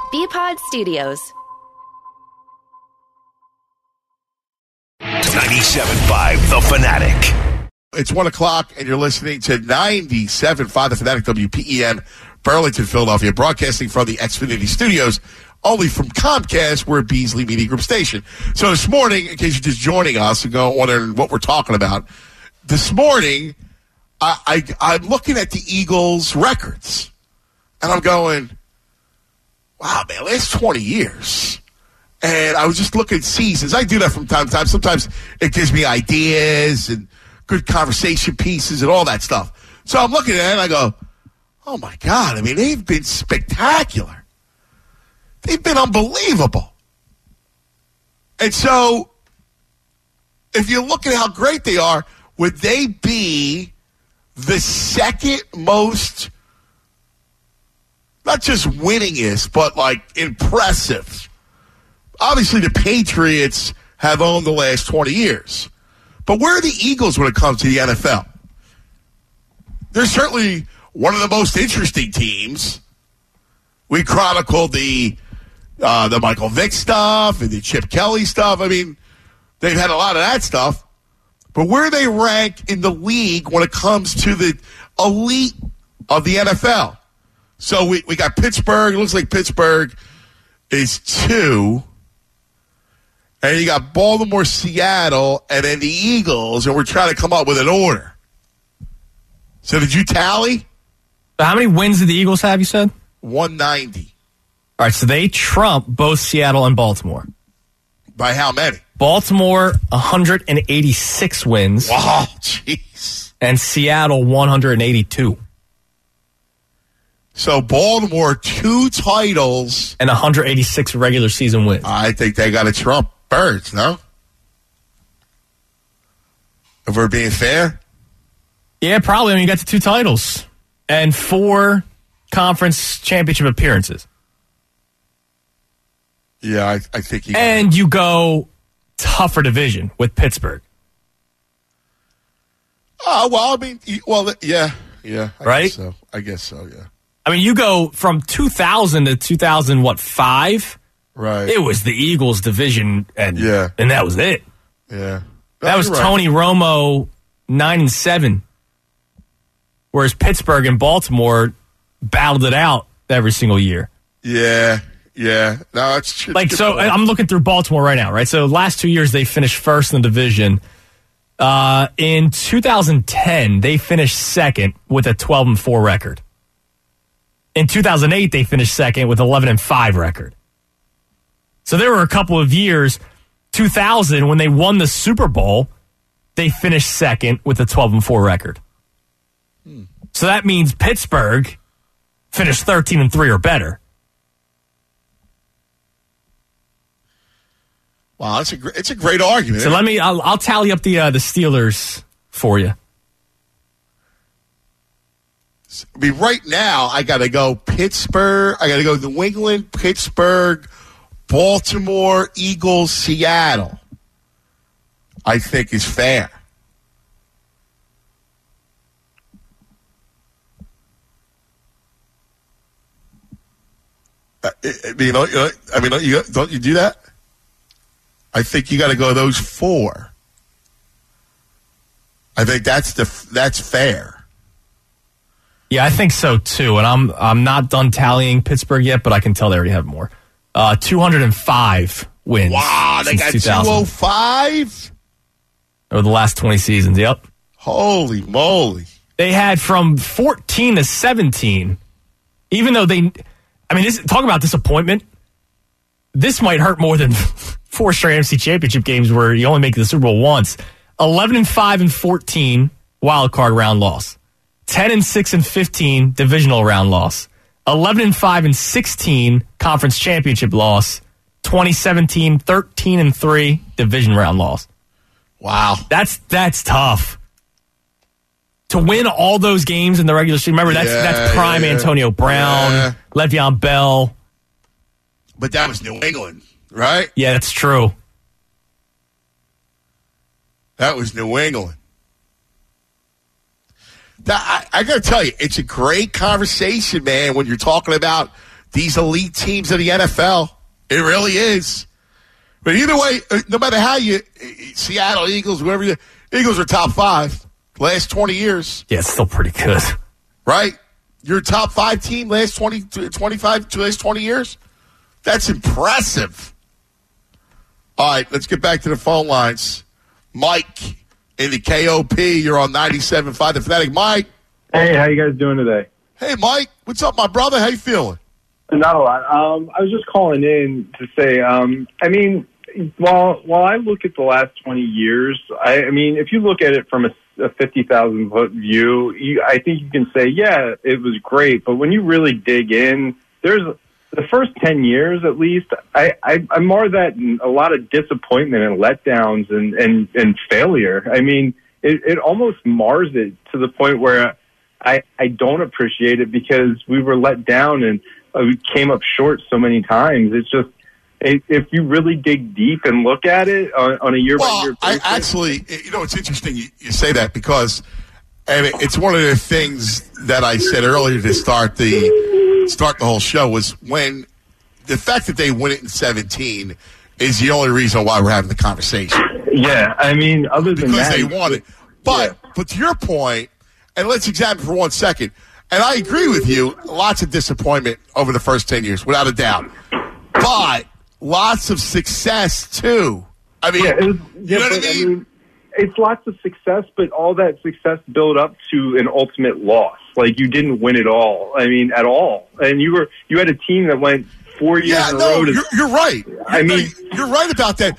BPod Studios. 97.5 The Fanatic. It's 1 o'clock, and you're listening to 97.5 The Fanatic, WPEN, Burlington, Philadelphia, broadcasting from the Xfinity Studios, only from Comcast. We're a Beasley Media Group station. So this morning, in case you're just joining us and wondering what we're talking about, this morning, I'm looking at the Eagles' records, and I'm going, wow, man, last 20 years. And I was just looking at seasons. I do that from time to time. Sometimes it gives me ideas and good conversation pieces and all that stuff. So I'm looking at it and I go, oh, my God. I mean, they've been spectacular. They've been unbelievable. And so if you look at how great they are, would they be the second most, not just winningest, but like impressive? Obviously, the Patriots have owned the last 20 years. But where are the Eagles when it comes to the NFL? They're certainly one of the most interesting teams. We chronicled the Michael Vick stuff and the Chip Kelly stuff. I mean, they've had a lot of that stuff. But where do they rank in the league when it comes to the elite of the NFL? So we got Pittsburgh. It looks like Pittsburgh is 2. And you got Baltimore, Seattle, and then the Eagles, and we're trying to come up with an order. So did you tally? So how many wins did the Eagles have, you said? 190. All right, so they trump both Seattle and Baltimore. By how many? Baltimore, 186 wins. Wow, jeez. And Seattle, 182. So Baltimore, 2 titles. And 186 regular season wins. I think they got to trump Birds, no? If we're being fair? Yeah, probably. I mean, you got the 2 titles and 4 conference championship appearances. Yeah, I think you. And you go tougher division with Pittsburgh. Oh, well, I mean, yeah. Right? I guess so, yeah. I mean, you go from 2000 to 2005. Right. It was the Eagles division, and that was it. Yeah. That was right. Tony Romo 9-7. Whereas Pittsburgh and Baltimore battled it out every single year. Yeah. No, that's true. Like, so I'm looking through Baltimore right now, right? So last 2 years they finished first in the division. In 2010, they finished second with a 12-4 record. In 2008, they finished second with 11-5 record. So there were a couple of years, 2000, when they won the Super Bowl, they finished second with a 12-4 record. So that means Pittsburgh finished 13-3 or better. Wow, it's a great argument. So I'll tally up the Steelers for you. I mean, right now, I got to go Pittsburgh. I got to go New England, Pittsburgh, Baltimore, Eagles, Seattle. I think is fair. Don't you do that? I think you got to go those 4. I think that's fair. Yeah, I think so too. And I'm not done tallying Pittsburgh yet, but I can tell they already have more. 205 wins. Wow, they got 205 over the last 20 seasons. Yep. Holy moly! They had from 14 to 17. Even though talk about disappointment. This might hurt more than 4 straight NFC Championship games where you only make the Super Bowl once. 11-5 and 14 wild card round loss. 10-6 and 15 divisional round loss. 11-5 and 16 conference championship loss. 2017 13-3 division round loss. Wow, that's tough. To win all those games in the regular season. Remember, that's prime Antonio Brown, Le'Veon Bell. But that was New England, right? Yeah, that's true. That was New England. I got to tell you, it's a great conversation, man, when you're talking about these elite teams of the NFL. It really is. But either way, no matter how Seattle Eagles, whatever Eagles are top 5 last 20 years. Yeah, it's still pretty good. Right? You're a top 5 team last 20 years? That's impressive. All right, let's get back to the phone lines. Mike in the KOP, you're on 97.5 The Fanatic. Mike. Hey, how you guys doing today? Hey, Mike. What's up, my brother? How you feeling? Not a lot. I was just calling in to say, while I look at the last 20 years, I mean, if you look at it from a 50,000-foot view, I think you can say, yeah, it was great. But when you really dig in, there's the first 10 years, at least, I mar that in a lot of disappointment and letdowns and failure. I mean, it almost mars it to the point where I don't appreciate it because we were let down and we came up short so many times. It's just, if you really dig deep and look at it on a year-by-year basis. Actually, it's interesting you say that because, and it's one of the things that I said earlier to start the whole show was when the fact that they win it in 17 is the only reason why we're having the conversation. Yeah, I mean, other than because that, they won it. But to your point, and let's examine for 1 second. And I agree with you. Lots of disappointment over the first 10 years, without a doubt. But lots of success too. I mean, you know what I mean? It's lots of success, but all that success built up to an ultimate loss. Like you didn't win it all. I mean, at all. And you had a team that went 4 years in a row. You're right. You're right about that.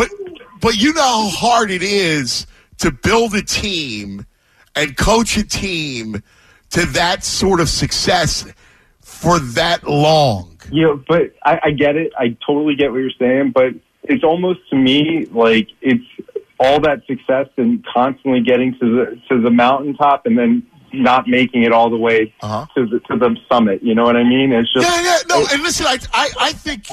But you know how hard it is to build a team and coach a team to that sort of success for that long. Yeah, but I get it. I totally get what you're saying, but it's almost to me like it's all that success and constantly getting to the mountaintop and then not making it all the way to the summit. You know what I mean? It's just And listen, I think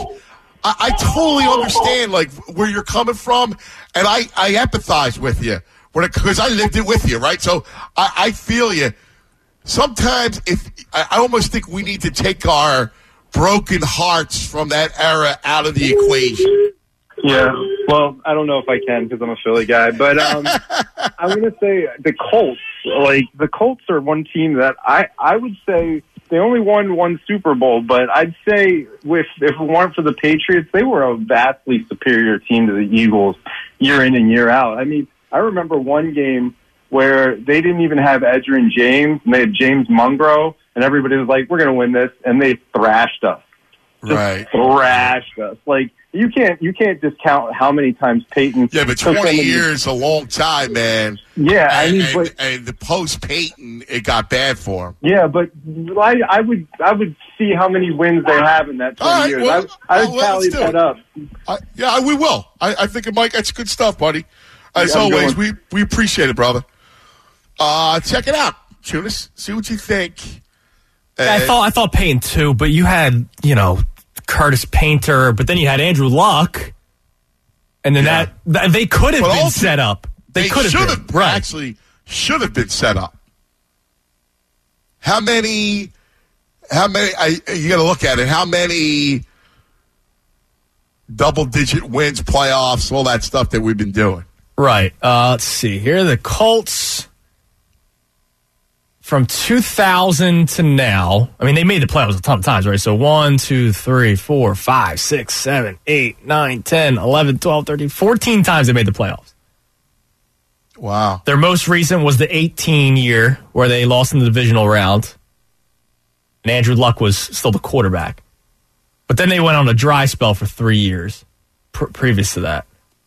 I totally understand like where you're coming from, and I empathize with you because I lived it with you, right? So I feel you. Sometimes I almost think we need to take our broken hearts from that era out of the equation. Yeah, well, I don't know if I can because I'm a Philly guy, but I'm going to say the Colts. Like the Colts are one team that I would say they only won one Super Bowl, but I'd say if it weren't for the Patriots, they were a vastly superior team to the Eagles year in and year out. I mean, I remember one game where they didn't even have Edgerrin James, and they had James Monroe, and everybody was like, we're going to win this, and they thrashed us. Thrashed us. Like, you can't discount how many times Peyton... Yeah, but 20 years is a long time, man. Yeah, and the post-Peyton, it got bad for him. Yeah, but I would see how many wins they have in that 20 years. Well, I would tally that up. We will. I think, Mike, that's good stuff, buddy. As always, we appreciate it, brother. Check it out, Tunis. See what you think. I thought Payton too, but you had Curtis Painter, but then you had Andrew Luck, and then that they could have been set up. They could have been actually should have been set up. How many? You got to look at it. How many double-digit wins, playoffs, all that stuff that we've been doing? Right. Let's see here. The Colts from 2000 to now. I mean, they made the playoffs a ton of times, right? So 1, 2, 3, 4, 5, 6, 7, 8, 9, 10, 11, 12, 13, 14 times they made the playoffs. Wow. Their most recent was the 18 year where they lost in the divisional round. And Andrew Luck was still the quarterback. But then they went on a dry spell for 3 years previous to that.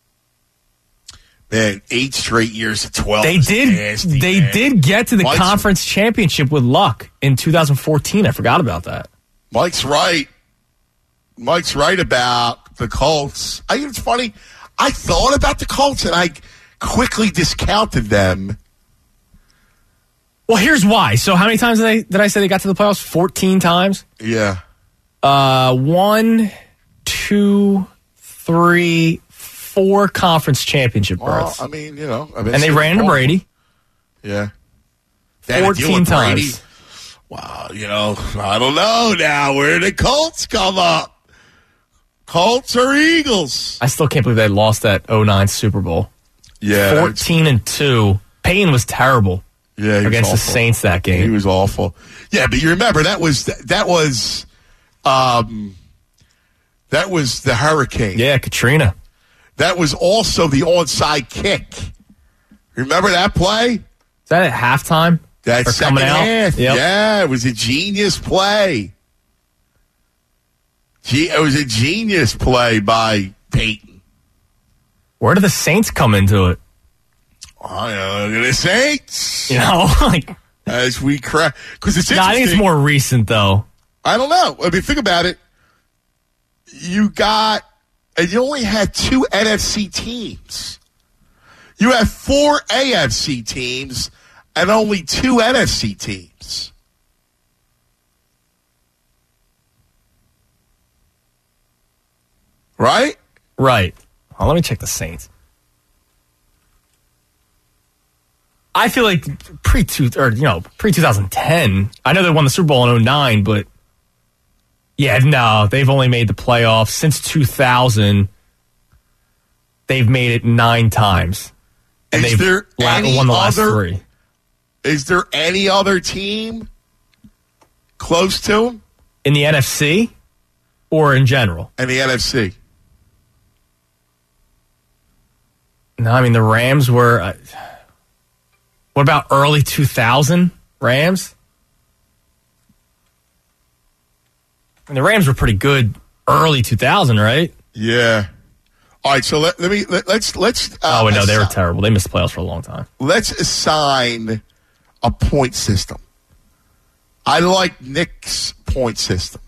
Man, 8 straight years of 12. They did get to the conference championship with Luck in 2014. I forgot about that. Mike's right. Mike's right about the Colts. It's funny. I thought about the Colts and I quickly discounted them. Well, here's why. So how many times did I say they got to the playoffs? 14 times? Yeah. 1, 2, 3, 4 conference championship berths. Well, and they ran into Brady. Yeah. 14 times. Wow, I don't know now. Where did the Colts come up? Colts or Eagles? I still can't believe they lost that 2009 Super Bowl. Yeah. 14-2. Payne was terrible. Yeah, against the Saints that game. He was awful. Yeah, but you remember that was the hurricane. Yeah, Katrina. That was also the onside kick. Remember that play? Is that at halftime? That second half. Yep. Yeah, it was a genius play. It was a genius play by Peyton. Where did the Saints come into it? Oh, look at the Saints. As we crack. Because it's interesting. I think it's more recent, though. I don't know. I mean, think about it. You only had 2 NFC teams. You have 4 AFC teams and only 2 NFC teams. Right? Right. Well, let me check the Saints. I feel like pre-2010, I know they won the Super Bowl in 2009, but yeah, no, they've only made the playoffs since 2000. They've made it 9 times. And they've won the last 3. Is there any other team close to them? In the NFC or in general? In the NFC. No, I mean, the Rams were... what about early 2000 Rams? I mean, the Rams were pretty good early 2000, right? Yeah. All right, so let's. They were terrible. They missed the playoffs for a long time. Let's assign a point system. I like Nick's point system.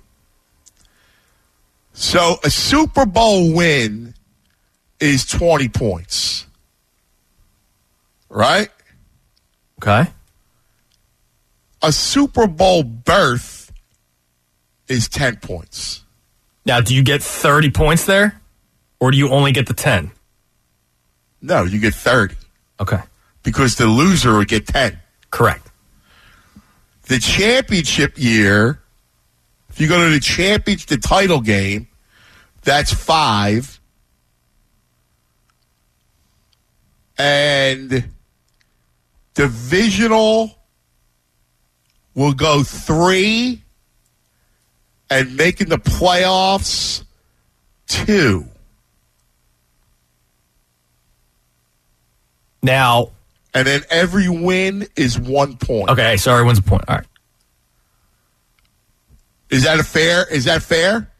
So a Super Bowl win is 20 points, right? Okay. A Super Bowl berth is 10 points. Now, do you get 30 points there? Or do you only get the 10? No, you get 30. Okay. Because the loser would get 10. Correct. The championship year, if you go to the title game, that's 5. And divisional will go 3. And making the playoffs 2. Now, and then every win is 1 point. Okay, so everyone's a point. All right. Is that fair?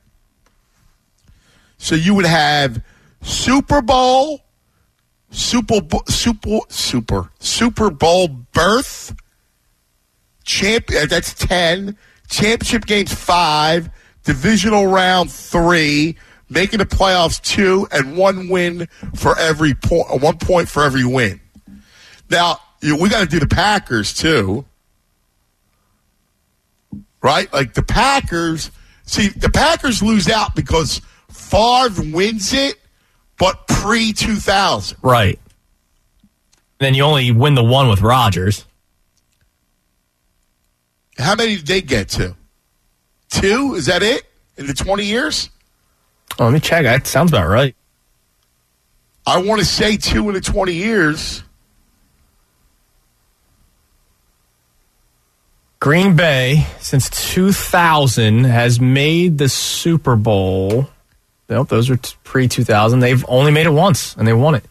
So you would have Super Bowl berth, that's 10, championship games 5, divisional round 3, making the playoffs 2, and 1 win for every point, 1 point for every win. Now, we got to do the Packers too, right? Like the Packers lose out because Favre wins it, but pre-2000. Right. Then you only win the one with Rodgers. How many did they get to? 2? Is that it? In the 20 years? Oh, let me check. That sounds about right. I want to say 2 in the 20 years. Green Bay, since 2000, has made the Super Bowl. Nope, those are pre-2000. They've only made it once, and they won it.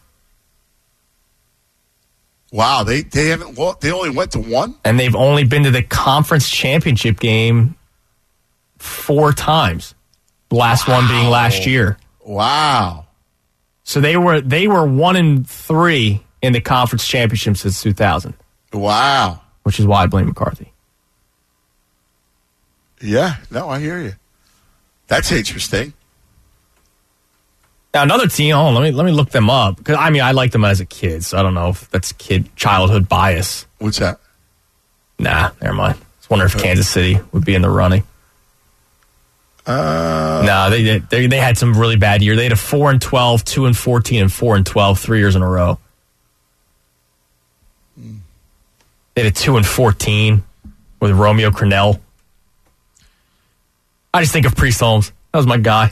Wow, they haven't. They only went to 1, and they've only been to the conference championship game 4 times. The last one being last year. Wow. So they were 1-3 in the conference championship since 2000. Wow. Which is why I blame McCarthy. Yeah, no, I hear you. That's interesting. Now another team. Oh, let me look them up because I liked them as a kid, so I don't know if that's childhood bias. What's that? Nah, never mind. I was wondering if Kansas City would be in the running. No, they had some really bad year. They had a 4-12, 2-14, and 4-12 3 years in a row. They had a 2-14. with Romeo Crennel. I just think of Priest Holmes. That was my guy.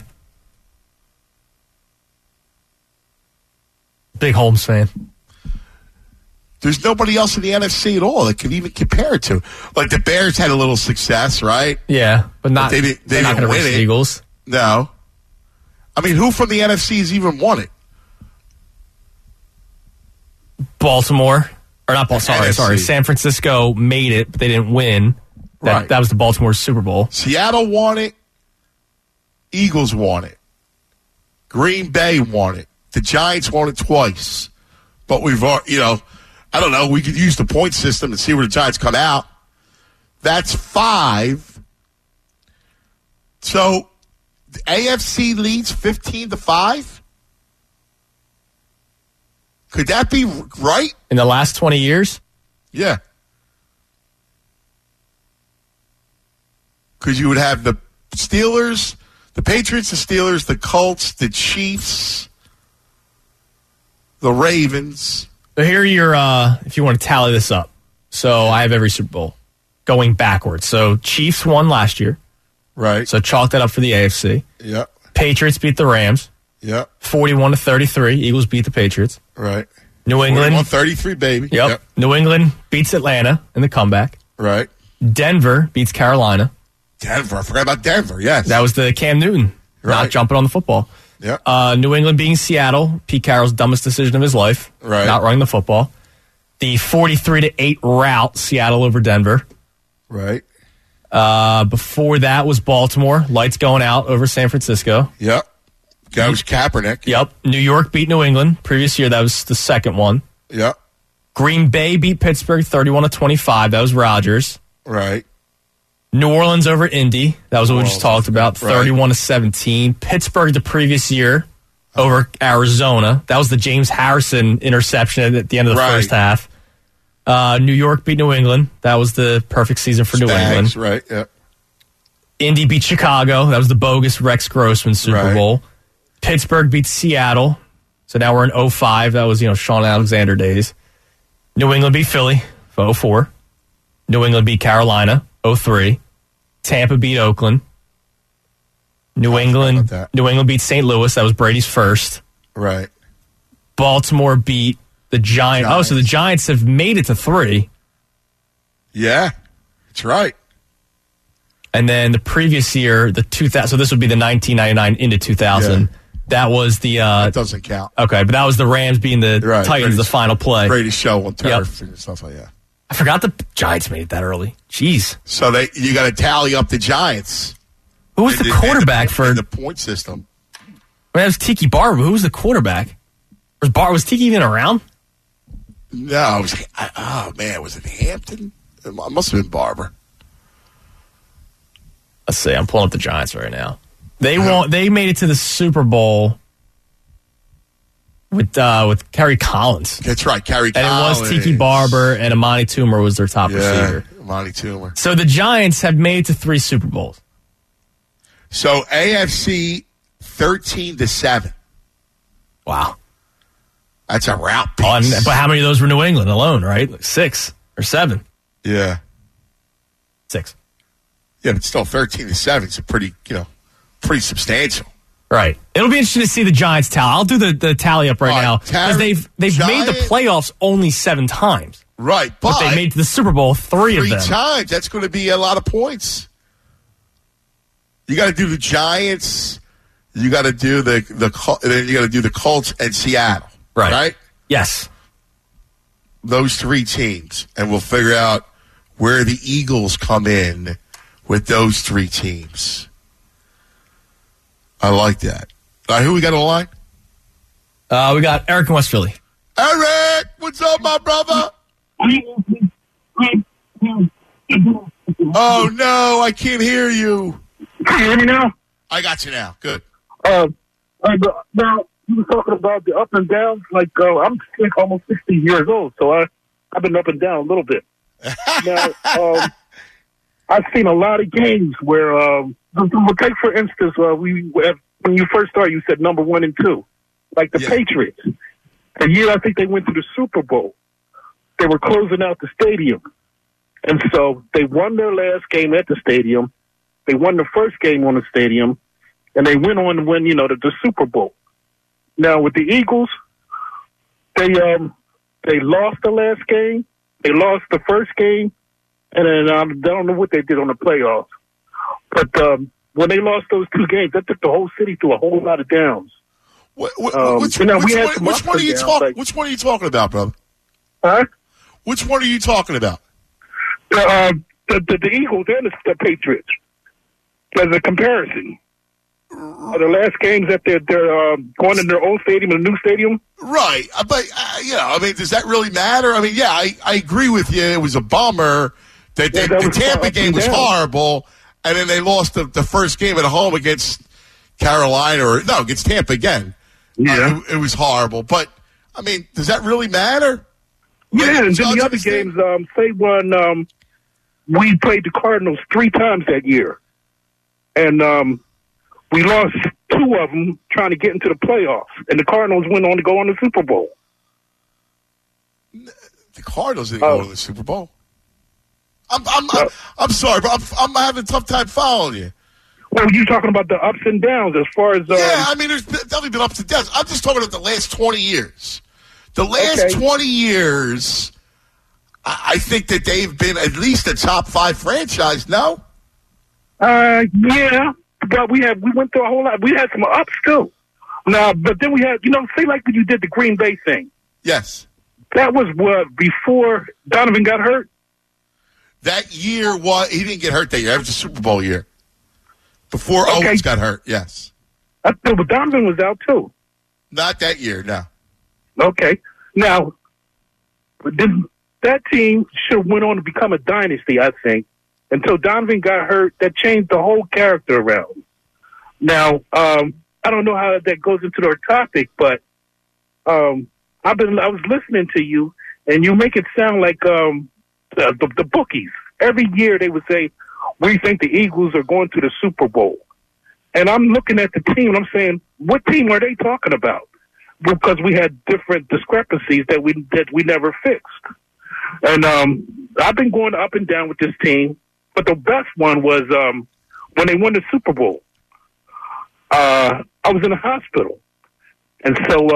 Big Holmes fan. There's nobody else in the NFC at all that could even compare it to. Like the Bears had a little success, right? Yeah, but not. They they're not didn't going to win reach it. the Eagles. No. I mean, who from the NFC has even won it? Baltimore. Or not Baltimore. Sorry. NFC. San Francisco made it, but they didn't win. Right. That was the Baltimore Super Bowl. Seattle won it. Eagles won it. Green Bay won it. The Giants won it twice. But we've, I don't know. We could use the point system and see where the Giants come out. That's 5. So the AFC leads 15-5. Could that be right? In the last 20 years? Yeah. Because you would have the Steelers, the Patriots, the Steelers, the Colts, the Chiefs, the Ravens. So here are your, if you want to tally this up. So I have every Super Bowl going backwards. So Chiefs won last year. Right. So chalk that up for the AFC. Yep. Patriots beat the Rams. Yep. 41-33. Eagles beat the Patriots. Right. New England. 41-33, baby. Yep. New England beats Atlanta in the comeback. Right. Denver beats Carolina. Denver. I forgot about Denver. Yes. That was the Cam Newton not Right. jumping on the football. Yep. New England beating Seattle. Pete Carroll's dumbest decision of his life. Right. Not running the football. The 43-8 rout, Seattle over Denver. Right. Before that was Baltimore. Lights going out over San Francisco. Yep. That was Kaepernick. Yep. New York beat New England. Previous year, that was the second one. Yep. Green Bay beat Pittsburgh 31-25. That was Rodgers. Right. New Orleans over Indy. That was what we just talked about. Right. 31-17. Pittsburgh the previous year over Arizona. That was the James Harrison interception at the end of the Right. first half. New York beat New England. That was the perfect season for New England. Spags, right. Yep. Indy beat Chicago. That was the bogus Rex Grossman Super Right. Bowl. Pittsburgh beat Seattle. So now we're in 05. That was, Sean Alexander days. New England beat Philly for 04. New England beat Carolina 03. Tampa beat Oakland. New England beat St. Louis. That was Brady's first. Right. Baltimore beat the Giants. Oh, so the Giants have made it to 3. Yeah. That's right. And then the previous year, the 2000. So this would be the 1999 into 2000. Yeah. That was the. That doesn't count. Okay, but that was the Rams being the Right. Titans, the final play. Brady show on turf and stuff like that. I forgot the Giants made it that early. Jeez. So you got to tally up the Giants. Who was the quarterback for the point system? I mean, that was Tiki Barber. Who was the quarterback? Was Tiki even around? No, was it Hampton? It must have been Barber. Let's see. I'm pulling up the Giants right now. They made it to the Super Bowl with Kerry Collins. That's right, Kerry And Collins. it was Tiki Barber and Amani Toomer was their top receiver. Amani Toomer. So the Giants have made it to 3 Super Bowls. So AFC 13-7. Wow. That's a route piece. But how many of those were New England alone, right? Like 6 or 7? Yeah. 6. Yeah, but still 13-7 is a pretty substantial. Right. It'll be interesting to see the Giants tally. I'll do the tally up right now. Because they've made the playoffs only 7 times. Right, but they made it to the Super Bowl 3 of them. 3 times. That's going to be a lot of points. You got to do the Giants. You got to do then you got to do the Colts and Seattle. Right? Yes. Those 3 teams, and we'll figure out where the Eagles come in with those 3 teams. I like that. Who we got on the line? We got Eric in West Philly. Eric, what's up, my brother? Oh, no, I can't hear you. Can you hear me now? I got you now. Good. Now, you were talking about the up and downs. Like, I'm almost 60 years old, so I've been up and down a little bit. Now, I've seen a lot of games where, take for instance, when you first started, you said number 1 and 2, like the Patriots. The year I think they went to the Super Bowl, they were closing out the stadium, And so they won their last game at the stadium. They won the first game on the stadium, and they went on to win, the Super Bowl. Now with the Eagles, they lost the last game. They lost the first game, and then I don't know what they did on the playoffs. But when they lost those two games, that took the whole city to a whole lot of downs. Which one are you talking about, brother? Huh? Which one are you talking about? The Eagles and the Patriots. As a comparison, the last games that they're going in their old stadium and a new stadium. Right, but does that really matter? I mean, yeah, I agree with you. It was a bummer that the Tampa game was horrible, and then they lost the first game at home against Carolina against Tampa again. Yeah, it was horrible. But I mean, does that really matter? Yeah, and then the other games, say when we played the Cardinals 3 times that year. And we lost 2 of them trying to get into the playoffs. And the Cardinals went on to go on the Super Bowl. The Cardinals didn't go to the Super Bowl. I'm sorry, but I'm having a tough time following you. Well, you're talking about the ups and downs as far as... yeah, I mean, there's definitely been ups and downs. I'm just talking about the last 20 years. The last 20 years, I think that they've been at least a top 5 franchise, no? Yeah, but we went through a whole lot. We had some ups too. Now, but then we had, say like when you did the Green Bay thing. Yes. That was before Donovan got hurt? That year he didn't get hurt that year. That was the Super Bowl year. Before Owens got hurt, yes. But Donovan was out too. Not that year, no. Okay. Now, that team should have went on to become a dynasty, I think. Until Donovan got hurt, that changed the whole character around. Now, I don't know how that goes into our topic, but I was listening to you, and you make it sound like the bookies. Every year they would say, "We think the Eagles are going to the Super Bowl," and I'm looking at the team, and I'm saying, "What team are they talking about?" Because we had different discrepancies that we never fixed, and I've been going up and down with this team. But the best one was when they won the Super Bowl. I was in a hospital. And so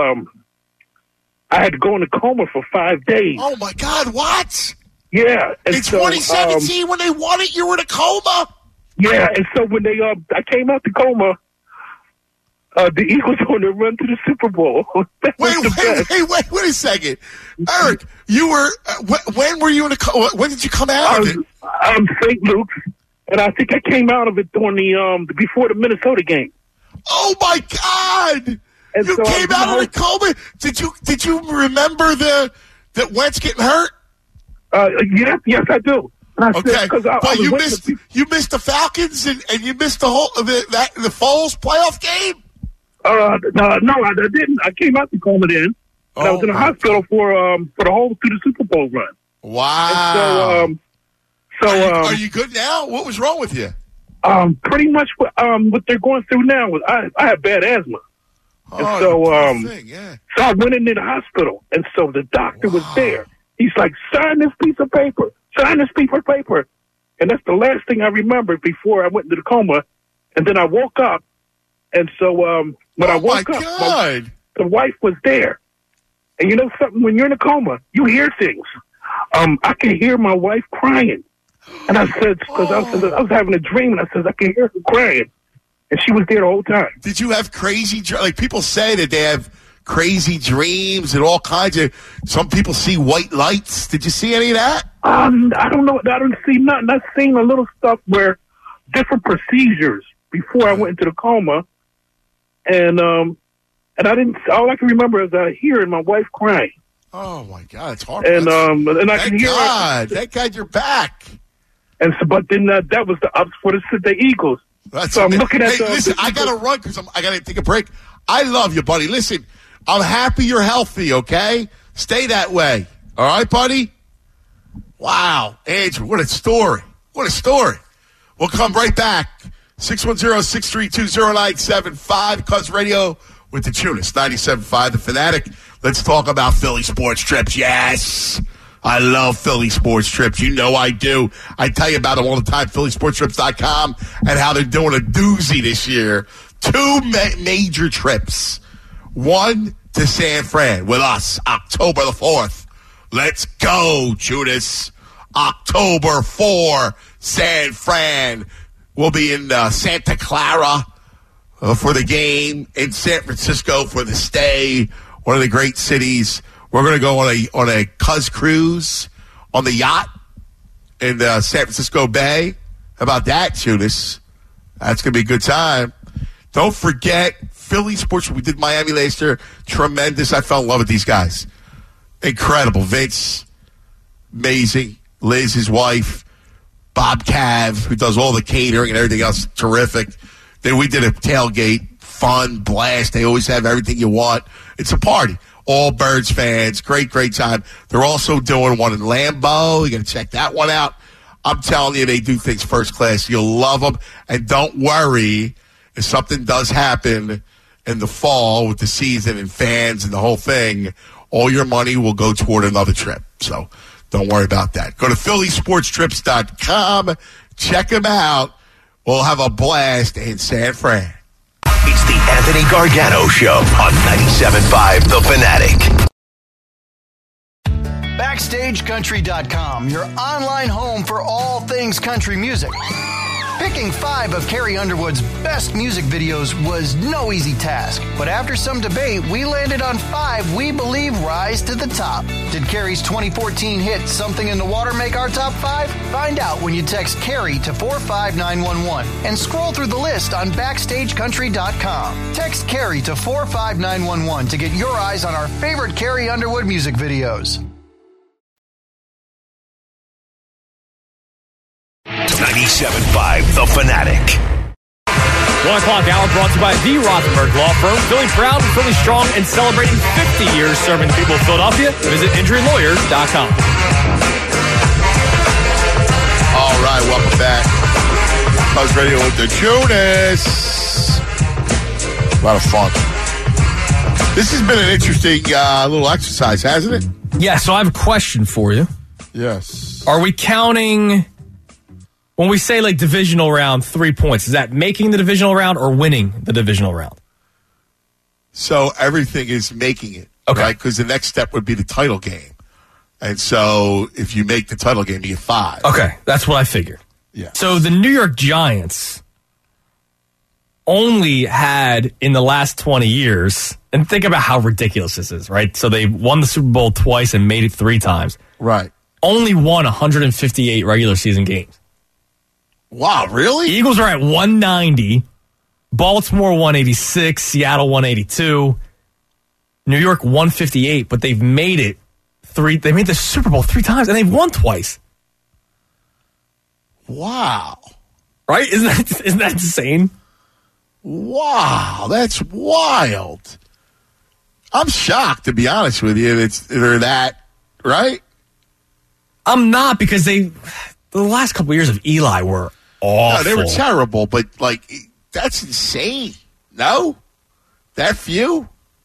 I had to go in a coma for 5 days. Oh, my God, what? Yeah. And in 2017, when they won it, you were in a coma? Yeah, and so when I came out the coma, the Eagles were on the run to the Super Bowl. Wait a second. Eric, you were, when were you in a coma? When did you come out of it? I'm St. Luke's, and I think I came out of it during before the Minnesota game. Oh my God! And you came out of the coma. Did you remember that Wentz getting hurt? Yes, I do. Okay, but you missed the Falcons and you missed the whole the Foles playoff game. No, I didn't. I came out the coma then. And I was in the hospital for the whole through the Super Bowl run. Wow. And so are you good now? What was wrong with you? Pretty much what they're going through now was I have bad asthma. And so I went into the hospital, and so the doctor was there. He's like, sign this piece of paper. Sign this piece of paper. And that's the last thing I remember before I went into the coma. And then I woke up. And so when I woke up, the wife was there. And you know something? When you're in a coma, you hear things. I can hear my wife crying. And I said, because I was having a dream, and I said, I can hear her crying. And she was there the whole time. Did you have crazy, like people say that they have crazy dreams and all kinds of, some people see white lights. Did you see any of that? I don't know. I didn't see nothing. I've seen a little stuff where different procedures before I went into the coma. And I didn't, all I can remember is hearing my wife crying. Oh my God, it's hard. And I can hear her. Thank God you're back. And so, but then that was the ups for the Eagles. So I'm looking at listen, I got to run because I got to take a break. I love you, buddy. Listen, I'm happy you're healthy, okay? Stay that way. All right, buddy? Wow. Andrew, what a story. What a story. We'll come right back. 610-632-0975, Cuz Radio with the Tunis, 97.5, The Fanatic. Let's talk about Philly sports trips. Yes. I love Philly Sports Trips. You know I do. I tell you about them all the time, phillysportstrips.com, and how they're doing a doozy this year. 2 major trips. One to San Fran with us, October the 4th. Let's go, Judas. October 4, San Fran. We'll be in Santa Clara for the game, in San Francisco for the stay, one of the great cities. We're going to go on a Cuz cruise on the yacht in the San Francisco Bay. How about that, Judas? That's going to be a good time. Don't forget, Philly Sports. We did Miami last year. Tremendous. I fell in love with these guys. Incredible. Vince, amazing. Liz, his wife. Bob Cav, who does all the catering and everything else. Terrific. Then we did a tailgate. Fun, blast. They always have everything you want. It's a party. All Birds fans. Great, great time. They're also doing one in Lambeau. You got to check that one out. I'm telling you, they do things first class. You'll love them. And don't worry if something does happen in the fall with the season and fans and the whole thing, all your money will go toward another trip. So don't worry about that. Go to phillysportstrips.com. Check them out. We'll have a blast in San Fran. It's the Anthony Gargano Show on 97.5 The Fanatic. BackstageCountry.com, your online home for all things country music. Picking 5 of Carrie Underwood's best music videos was no easy task, but after some debate, we landed on 5 we believe rise to the top. Did Carrie's 2014 hit Something in the Water make our top 5? Find out when you text Carrie to 45911 and scroll through the list on BackstageCountry.com. Text Carrie to 45911 to get your eyes on our favorite Carrie Underwood music videos. 97.5 The Fanatic. 1 o'clock hour brought to you by the Rothenberg Law Firm. Philly proud, Philly strong, and celebrating 50 years serving the people of Philadelphia. Visit injurylawyers.com. All right, welcome back. Buzz Radio with the Judas. A lot of fun. This has been an interesting little exercise, hasn't it? Yeah, so I have a question for you. Yes. Are we counting, when we say like divisional round, 3 points, is that making the divisional round or winning the divisional round? So everything is making it, okay, right? Because the next step would be the title game. And so if you make the title game, you get 5. Okay, that's what I figured. Yeah. So the New York Giants only had in the last 20 years, and think about how ridiculous this is, right? So they won the Super Bowl twice and made it 3 times. Right. Only won 158 regular season games. Wow, really? Eagles are at 190. Baltimore 186. Seattle 182. New York 158, but they've made it 3. They made the Super Bowl 3 times, and they've won twice. Wow. Right? Isn't that insane? Wow, that's wild. I'm shocked, to be honest with you. They're that, right? I'm not, because the last couple of years of Eli were awful. No, they were terrible, but like that's insane. No? That few?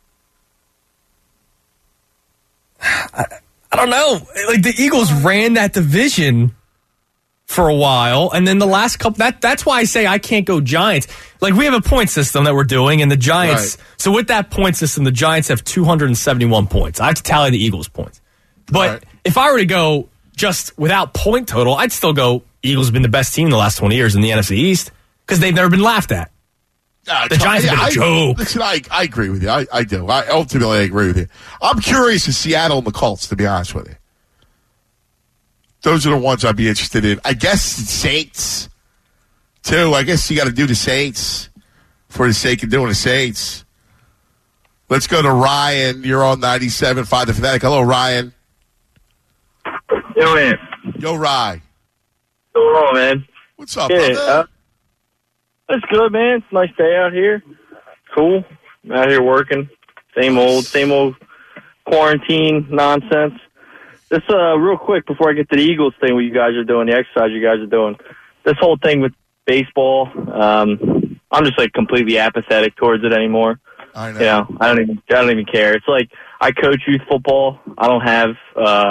I don't know. Like the Eagles ran that division for a while, and then the last couple, that's why I say I can't go Giants. Like we have a point system that we're doing, and the Giants, right. So with that point system, the Giants have 271 points. I have to tally the Eagles' points. But right. If I were to go just without point total, I'd still go Eagles have been the best team in the last 20 years in the NFC East because they've never been laughed at. The Giants have been a joke. Listen, I agree with you. I do. Ultimately, I agree with you. I'm curious to Seattle and the Colts, to be honest with you. Those are the ones I'd be interested in. I guess the Saints, too. I guess you got to do the Saints for the sake of doing the Saints. Let's go to Ryan. You're on 97.5 The Fanatic. Hello, Ryan. Yo, man. Yo, Rye. What's going on, man? What's up, brother? It's good, man. It's a nice day out here. Cool. I'm out here working. Same old quarantine nonsense. Just real quick before I get to the Eagles thing, what you guys are doing, the exercise you guys are doing. This whole thing with baseball, I'm just like completely apathetic towards it anymore. I know. You know, I don't even care. It's like I coach youth football. I don't have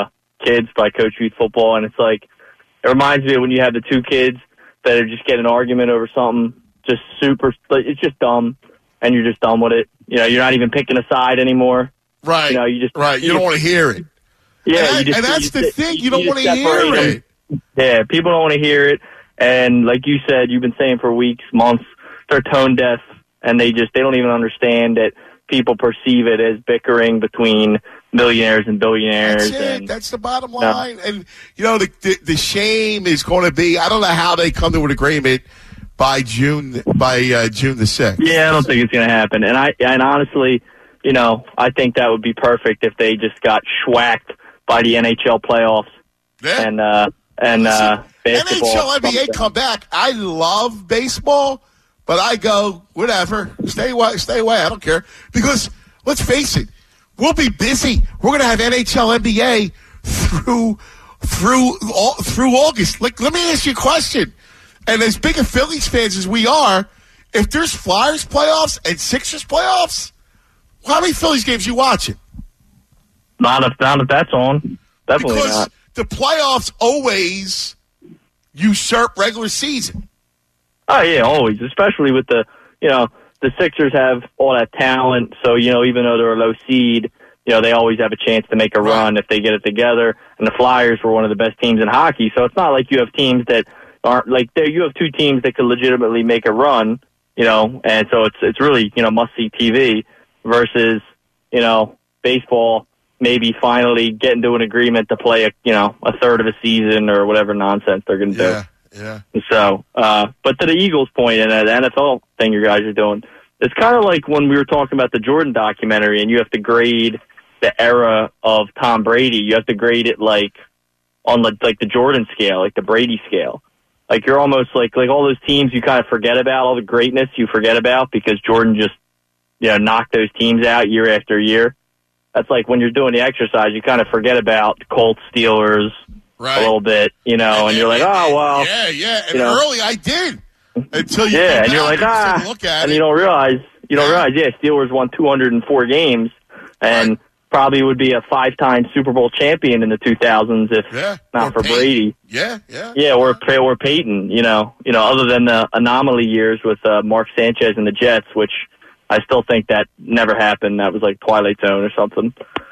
kids, but I coach youth football, and it's like, it reminds me of when you have the two kids that are just getting an argument over something, just super, it's just dumb, and you're just done with it. You know, you're not even picking a side anymore. Right. You know, you just right. You don't want to hear it. Yeah, and that's the thing. You don't want to hear it. Yeah, people don't want to hear it. And like you said, you've been saying for weeks, months, they're tone deaf, and they don't even understand that people perceive it as bickering between millionaires and billionaires. That's it. That's the bottom line. And, you know, the shame is going to be, I don't know how they come to an agreement by June the 6th. Yeah, I don't think it's going to happen. And honestly, you know, I think that would be perfect if they just got schwacked by the NHL playoffs. Yeah. And NHL, basketball. NBA come back. I love baseball, but I go, whatever. Stay away. I don't care. Because, let's face it, we'll be busy. We're going to have NHL, NBA through August. Like, let me ask you a question. And as big a Phillies fans as we are, if there's Flyers playoffs and Sixers playoffs, how many Phillies games you watching? Not if that's on. Definitely because not. The playoffs always usurp regular season. Oh, yeah, always. Especially with the Sixers have all that talent. So, you know, even though they're a low seed, you know, they always have a chance to make a run if they get it together. And the Flyers were one of the best teams in hockey. So it's not like you have teams that aren't like there. You have two teams that could legitimately make a run, you know, and so it's really, you know, must-see TV versus, you know, baseball maybe finally getting to an agreement to play a third of a season or whatever nonsense they're going to do. Yeah. So, but to the Eagles' point and the NFL thing you guys are doing, it's kind of like when we were talking about the Jordan documentary, and you have to grade the era of Tom Brady. You have to grade it like on like the Jordan scale, like the Brady scale. Like you're almost like all those teams you kind of forget about, all the greatness you forget about because Jordan just, you know, knocked those teams out year after year. That's like when you're doing the exercise, you kind of forget about Colts, Steelers a little bit, you know, and you're like, oh, well. Yeah. And you know, early I did. Until you and you're like, look at and it. you don't realize, Steelers won 204 games and probably would be a 5-time Super Bowl champion in the 2000s if not for Brady. Yeah. Or Peyton, you know, other than the anomaly years with Mark Sanchez and the Jets, which I still think that never happened. That was like Twilight Zone or something.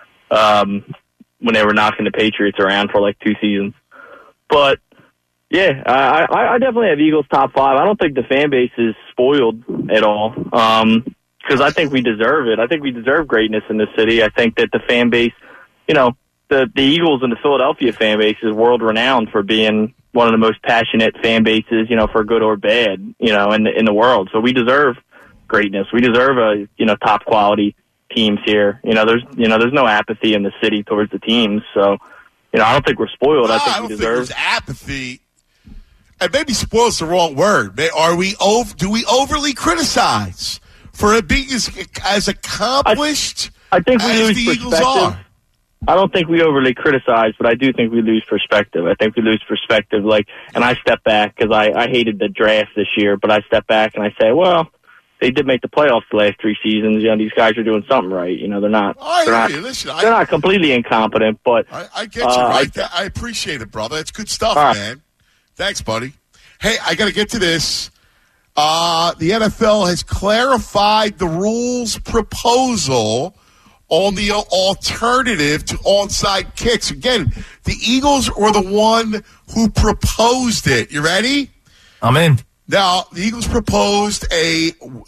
When they were knocking the Patriots around for like 2 seasons. But yeah, I definitely have Eagles top 5. I don't think the fan base is spoiled at all. Because I think we deserve it. I think we deserve greatness in this city. I think that the fan base, you know, the Eagles and the Philadelphia fan base is world renowned for being one of the most passionate fan bases, you know, for good or bad, you know, in the world. So we deserve greatness. We deserve top quality teams here. There's no apathy in the city towards the teams. So, I don't think we're spoiled. I think we deserve. Think there's apathy. And maybe spoil's the wrong word. Do we overly criticize for it being as accomplished I think we as lose the Eagles perspective. are? I don't think we overly criticize, but I do think we lose perspective. I think we lose perspective. And I step back because I hated the draft this year, but I step back and I say, well, they did make the playoffs the last 3 seasons. These guys are doing something right. They're not. They're not completely incompetent, but I get you. I appreciate it, brother. It's good stuff, man. Thanks, buddy. Hey, I got to get to this. The NFL has clarified the rules proposal on the alternative to onside kicks. Again, the Eagles were the one who proposed it. You ready? I'm in. Now, the Eagles proposed a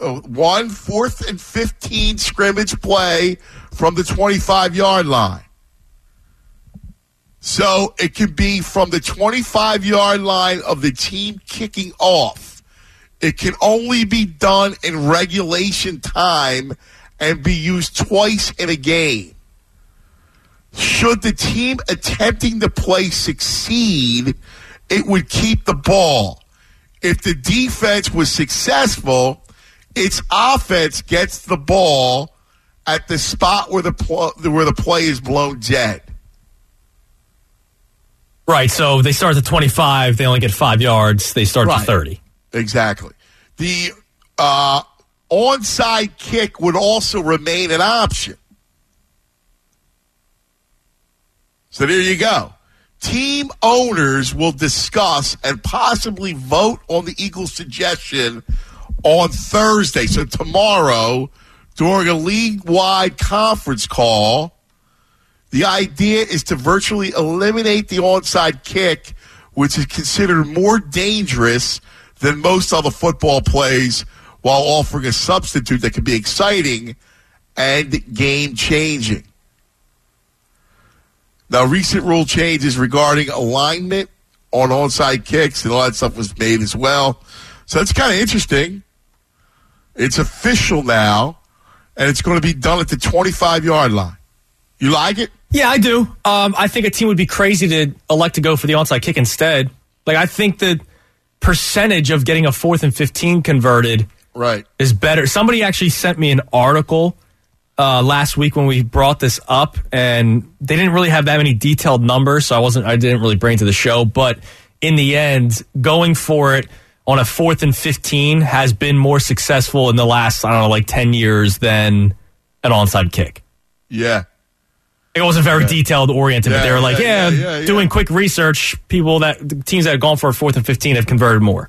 4th and 15 scrimmage play from the 25-yard line. So it can be from the 25-yard line of the team kicking off. It can only be done in regulation time and be used twice in a game. Should the team attempting the play succeed, it would keep the ball. If the defense was successful, its offense gets the ball at the spot where the play is blown dead. Right, so they start at 25, they only get 5 yards, they start at 30. Exactly. The onside kick would also remain an option. So there you go. team owners will discuss and possibly vote on the Eagles' suggestion on Thursday. So tomorrow, during a league-wide conference call, the idea is to virtually eliminate the onside kick, which is considered more dangerous than most other football plays, while offering a substitute that can be exciting and game-changing. Now, recent rule changes regarding alignment on onside kicks and all that stuff was made as well. So that's kind of interesting. It's official now, and it's going to be done at the 25-yard line. You like it? Yeah, I do. I think a team would be crazy to elect to go for the onside kick instead. Like, I think the percentage of getting a 4th and 15 converted is better. Somebody actually sent me an article last week when we brought this up, and they didn't really have that many detailed numbers, so I didn't really bring it to the show. But in the end, going for it on a 4th and 15 has been more successful in the last, 10 years than an onside kick. Yeah. It wasn't very detailed oriented, but they were doing quick research. The teams that have gone for a 4th and 15 have converted more.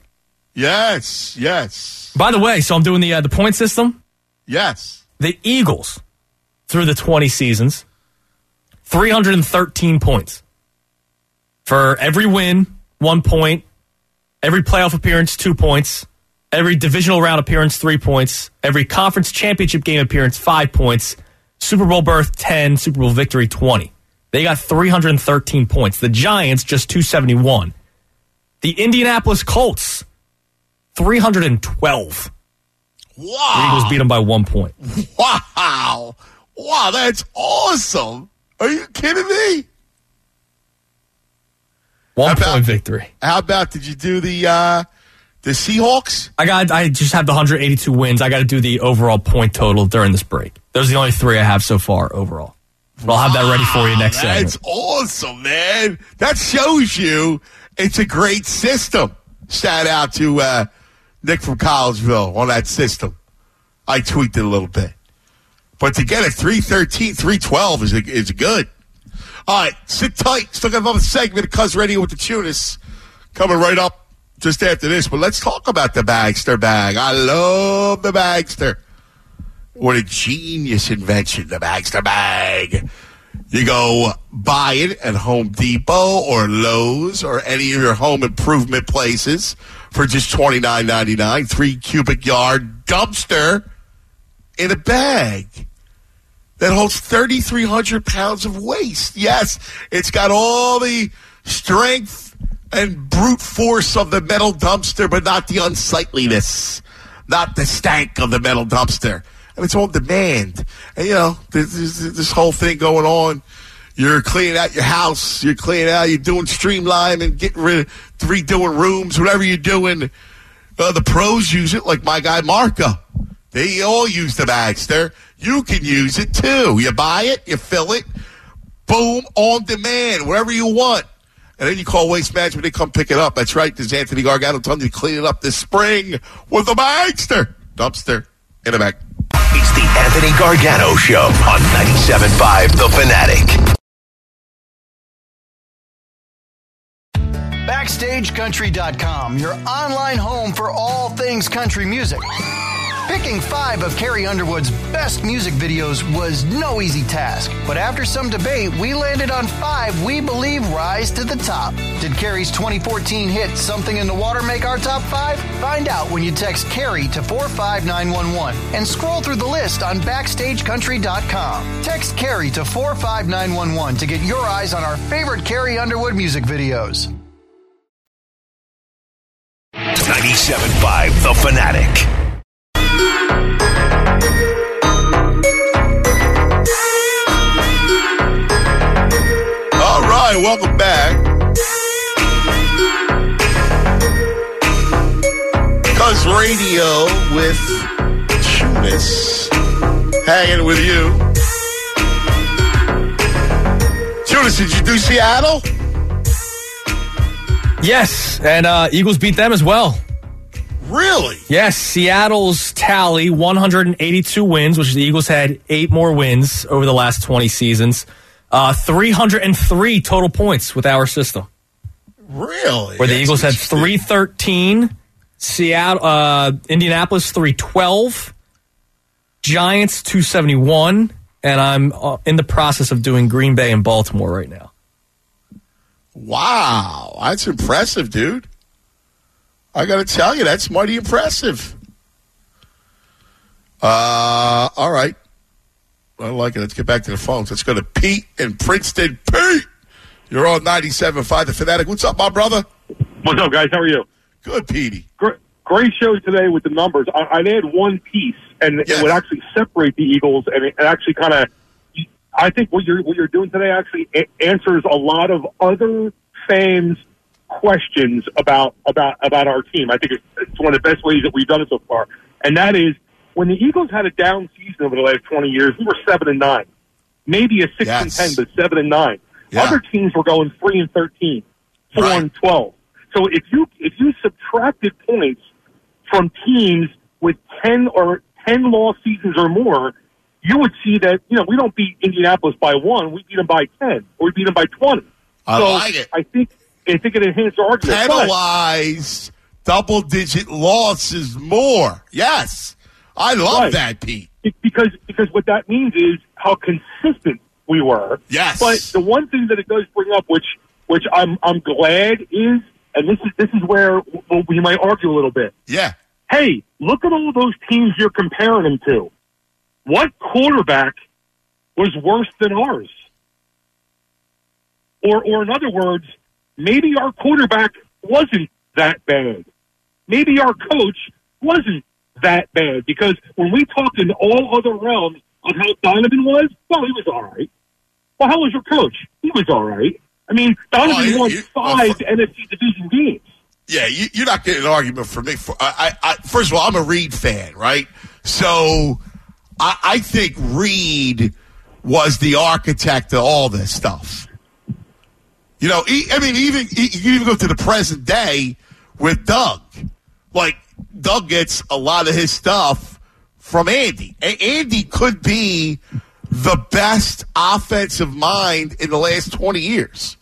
Yes. By the way, so I'm doing the point system. Yes. The Eagles, through the 20 seasons, 313 points. For every win, 1 point. Every playoff appearance, 2 points. Every divisional round appearance, 3 points. Every conference championship game appearance, 5 points. Super Bowl berth, 10. Super Bowl victory, 20. They got 313 points. The Giants, just 271. The Indianapolis Colts, 312. Wow. The Eagles beat them by 1 point. Wow, that's awesome. Are you kidding me? 1 point victory. How about, did you do the Seahawks? I just have the 182 wins. I got to do the overall point total during this break. Those are the only 3 I have so far overall. But I'll have that ready for you next segment. That's awesome, man. That shows you it's a great system. Shout out to Nick from Collegeville on that system. I tweaked it a little bit. But to get a 313, 312 is good. All right, sit tight. Still got another segment of Cuz Radio with the Tunis coming right up just after this. But let's talk about the Bagster bag. I love the Bagster. What a genius invention, the Bagster bag. You go buy it at Home Depot or Lowe's or any of your home improvement places for just $29.99. 3 cubic yard dumpster in a bag that holds 3,300 pounds of waste. Yes, it's got all the strength and brute force of the metal dumpster, but not the unsightliness, not the stank of the metal dumpster. And it's on demand. And, there's this whole thing going on. You're cleaning out your house. You're cleaning out. You're doing streamline and getting rid of redoing rooms, whatever you're doing. The pros use it, like my guy Marco. They all use the Bagster. You can use it, too. You buy it, you fill it, boom, on demand, wherever you want. And then you call Waste Management, they come pick it up. That's right. There's Anthony Gargano telling you to clean it up this spring with the Bagster. Dumpster in a bag. It's the Anthony Gargano Show on 97.5 The Fanatic. BackstageCountry.com, your online home for all things country music. Picking 5 of Carrie Underwood's best music videos was no easy task, but after some debate, we landed on 5 we believe rise to the top. Did Carrie's 2014 hit Something in the Water make our top 5? Find out when you text Carrie to 45911 and scroll through the list on BackstageCountry.com. Text Carrie to 45911 to get your eyes on our favorite Carrie Underwood music videos. 97.5 The Fanatic. All right, welcome back. Cuz Radio with Tunis. Hanging with you. Tunis, did you do Seattle? Yes, and Eagles beat them as well. Really? Yes, Seattle's tally, 182 wins, which the Eagles had 8 more wins over the last 20 seasons. 303 total points with our system. Really? Where the Eagles had 313, Seattle, Indianapolis 312, Giants 271, and I'm in the process of doing Green Bay and Baltimore right now. Wow, that's impressive, dude. I got to tell you, that's mighty impressive. All right. I like it. Let's get back to the phones. Let's go to Pete in Princeton. Pete, you're on 97.5 The Fanatic. What's up, my brother? What's up, guys? How are you? Good, Petey. Great show today with the numbers. I'd add one piece, and it would actually separate the Eagles, and it actually kind of, I think what you're doing today actually answers a lot of other fans' questions about our team. I think it's one of the best ways that we've done it so far, and that is when the Eagles had a down season over the last 20 years, we were 7-9, maybe a 6-10, but 7-9. Yeah. Other teams were going 3-13, 4-12. So if you subtracted points from teams with 10 loss seasons or more, you would see that, we don't beat Indianapolis by 1, we beat them by 10, or we beat them by 20. I like it. I think it enhanced our argument. Penalize double-digit losses more. Yes. I love that, Pete. Because what that means is how consistent we were. Yes. But the one thing that it does bring up, which I'm glad is, and this is where we might argue a little bit. Yeah. Hey, look at all those teams you're comparing them to. What quarterback was worse than ours? Or in other words, maybe our quarterback wasn't that bad. Maybe our coach wasn't that bad. Because when we talk in all other realms of how Donovan was, well, he was all right. Well, how was your coach? He was all right. I mean, Donovan won 5 NFC division games. Yeah, you're not getting an argument from me. First of all, I'm a Reed fan, right? So I think Reed was the architect of all this stuff. You even go to the present day with Doug. Like, Doug gets a lot of his stuff from Andy. Andy could be the best offensive mind in the last 20 years.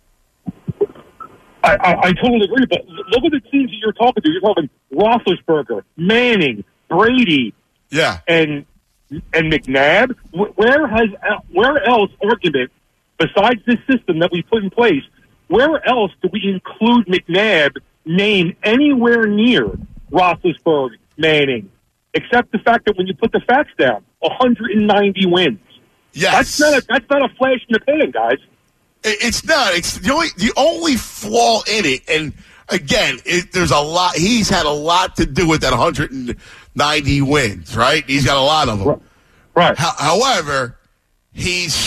I totally agree, but look at the teams that you're talking to. You're talking Roethlisberger, Manning, Brady, and McNabb. Where else argument besides this system that we put in place? Where else do we include McNabb name anywhere near Roethlisberger, Manning, except the fact that when you put the facts down, 190 wins. Yes, that's not a flash in the pan, guys. It's not. It's the only flaw in it, and again, there's a lot. He's had a lot to do with that 190 wins, right? He's got a lot of them, right? However, he's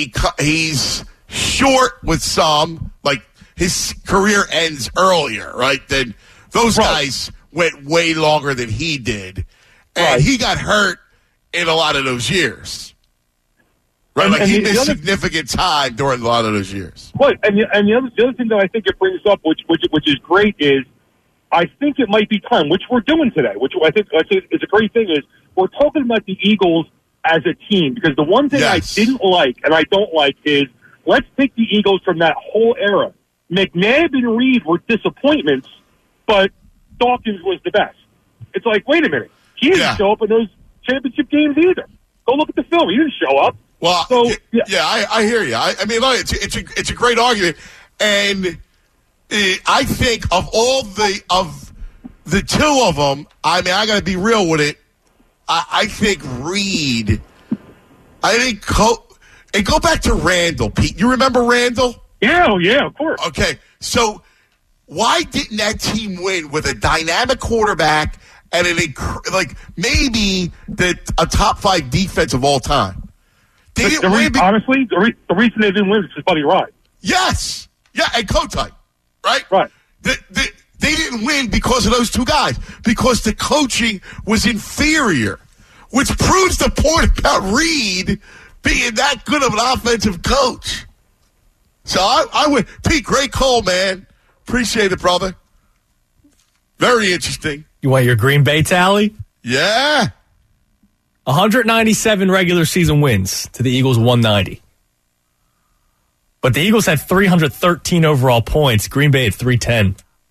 short with some. Like, his career ends earlier, right? Than those guys went way longer than he did, and he got hurt in a lot of those years. Right, like he missed significant time during a lot of those years. Right, and the other thing that I think it brings up, which is great, is I think it might be time, which we're doing today, which I think is a great thing, is we're talking about the Eagles as a team. Because the one thing I didn't like, and I don't like, is let's pick the Eagles from that whole era. McNabb and Reed were disappointments, but Dawkins was the best. It's like, wait a minute, he didn't show up in those championship games either. Go look at the film; he didn't show up. Well, I hear you. I mean, it's a great argument, and I think of all the two of them, I mean, I got to be real with it. I think Reed. And go back to Randall, Pete. You remember Randall? Yeah, of course. Okay, so why didn't that team win with a dynamic quarterback and maybe a top 5 defense of all time? Honestly, the reason they didn't win is because Buddy Rye. Yes. Yeah, and Kotite, right? Right. They didn't win because of those two guys, because the coaching was inferior, which proves the point about Reed being that good of an offensive coach. So I would, Pete, great call, man. Appreciate it, brother. Very interesting. You want your Green Bay tally? Yeah. 197 regular season wins to the Eagles 190. But the Eagles had 313 overall points. Green Bay had 310.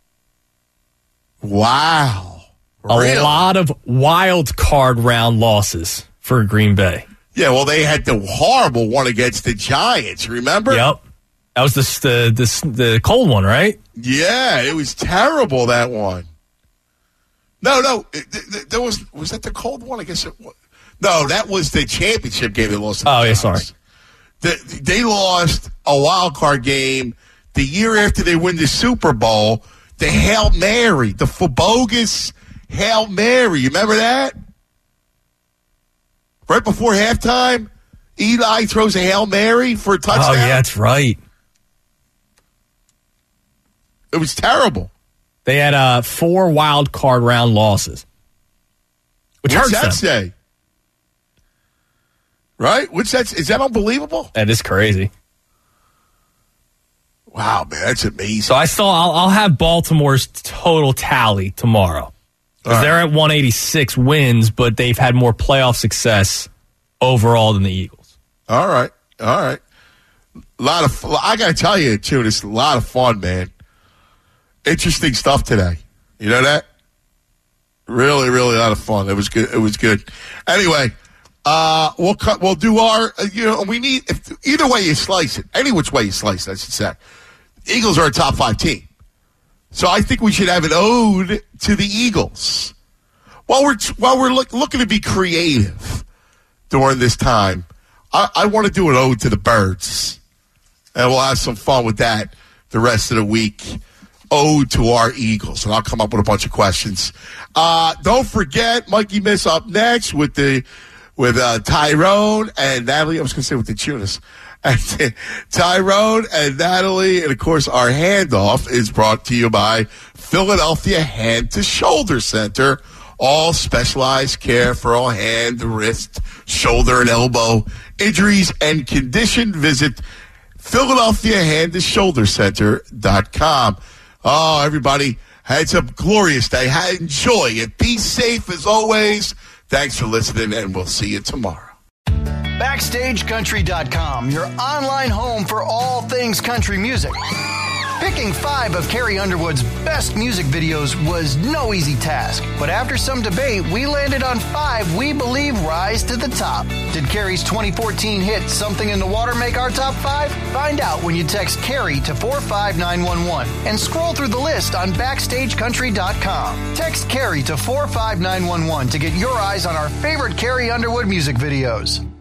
Wow. A lot of wild card round losses for Green Bay. Yeah, well, they had the horrible one against the Giants, remember? Yep. That was the cold one, right? Yeah, it was terrible, that one. No, there was that the cold one? I guess it was. No, that was the championship game they lost to the Giants. Yeah, sorry. They lost a wild card game the year after they win the Super Bowl. The Hail Mary, the bogus Hail Mary. You remember that? Right before halftime, Eli throws a Hail Mary for a touchdown. Oh, yeah, that's right. It was terrible. They had 4 wild card round losses, which What's hurts that them. say? Right? Is that unbelievable? That is crazy. Wow, man, that's amazing. So I'll have Baltimore's total tally tomorrow. Because they're at 186 wins, but they've had more playoff success overall than the Eagles. All right. I got to tell you, too, it's a lot of fun, man. Interesting stuff today. You know that? Really, really a lot of fun. It was good. Anyway, we'll do our, we need, either way you slice it, any which way you slice it, I should say. Eagles are a top 5 team. So I think we should have an ode to the Eagles. While we're looking to be creative during this time, I want to do an ode to the Birds. And we'll have some fun with that the rest of the week. Ode to our Eagles. And I'll come up with a bunch of questions. Don't forget, Mikey Miss up next with Tyrone and Natalie. I was going to say with the Tunis. Tyrone and Natalie, and of course our handoff is brought to you by Philadelphia Hand to Shoulder Center. All specialized care for all hand, wrist, shoulder, and elbow injuries and condition. Visit PhiladelphiaHandToShoulderCenter.com. Oh, everybody, had some glorious day. Enjoy it. Be safe as always. Thanks for listening, and we'll see you tomorrow. BackstageCountry.com, your online home for all things country music. Picking 5 of Carrie Underwood's best music videos was no easy task, but after some debate, we landed on 5 we believe rise to the top. Did Carrie's 2014 hit Something in the Water make our top 5? Find out when you text Carrie to 45911 and scroll through the list on BackstageCountry.com. Text Carrie to 45911 to get your eyes on our favorite Carrie Underwood music videos.